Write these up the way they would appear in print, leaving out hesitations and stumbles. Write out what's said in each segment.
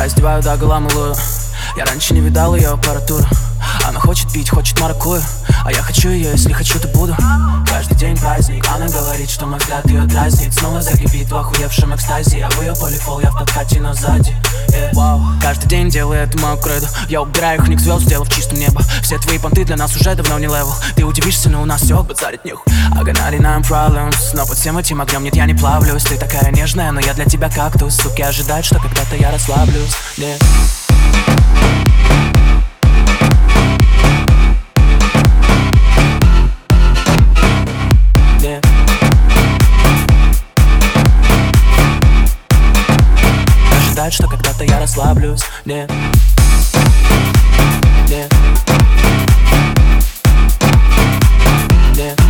раздеваю догола мылую. Я раньше не видал ее аппаратуру. Она хочет пить, хочет маракую, а я хочу ее, если хочу, то буду. Каждый день праздник, она говорит, что мой взгляд ее дразнит. Снова закипит в охуевшем экстазе. Я в ее полифол, я в подкате, но сзади. Каждый день делаю это мою кредо. Я убираю их, ник звезд, сделав чистым небо. Все твои понты для нас уже давно не левел. Ты удивишься, но у нас все базарит нюх. I got 99 problems, но под всем этим огнем нет, я не плавлюсь. Ты такая нежная, но я для тебя кактус. Суки ожидают, что когда-то я расслаблюсь. Нет. Ожидают, что когда-то я расслаблюсь. Нет. Нет. Нет.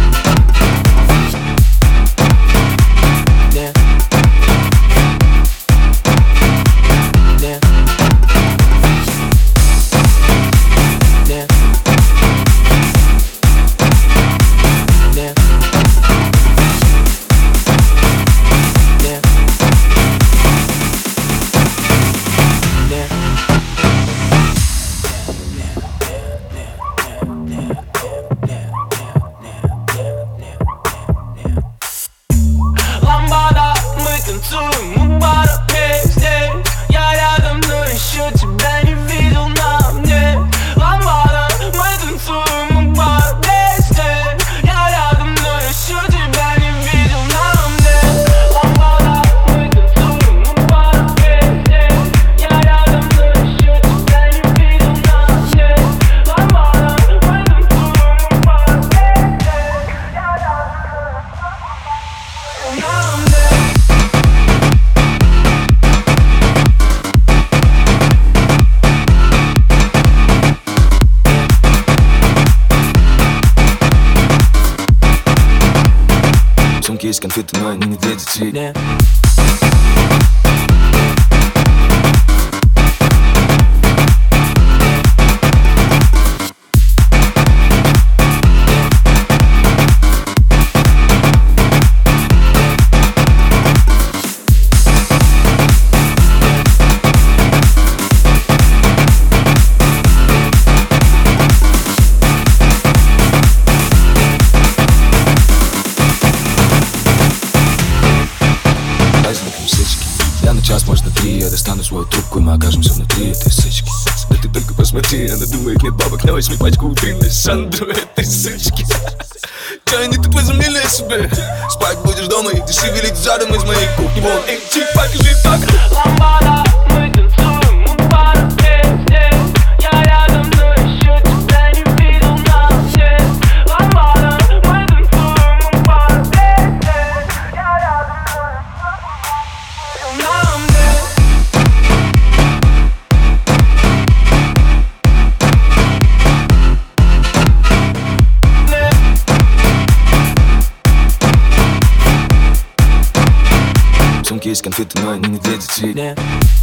Нет. Нет. Нет. Нет. Ламбада, мы танцуем у бара вместе. Я рядом, но еще тебя не видел на мне. Ламбада, мы танцуем у бара вместе. Я рядом, но еще тебя не видел на мне. Ламбада, мы танцуем у бара вместе. Я рядом, но еще тебя не видел на мне. Ламбада, мы танцуем у бара вместе. Я рядом, но на мне. В сумке есть конфеты, но они не для детей. Нет. Я на час, может на 3. Я достану свою трубку, и мы окажемся внутри этой сычки. Да ты только посмотри, она думает, нет бабок, на 8 пачку убилась Сандру этой сычки. Чё они тут возомнили о себе? Спать будешь дома и ты шевелить задом из моей кухни. Вон, эй, чик, покажи так. Ламбада, мы танцуем у бара вместе. Я рядом, но еще тебя не видел на мне. Ламбада, мы танцуем у бара вместе. Я рядом, но на мне. В сумке есть конфеты, но они не для детей. Нет.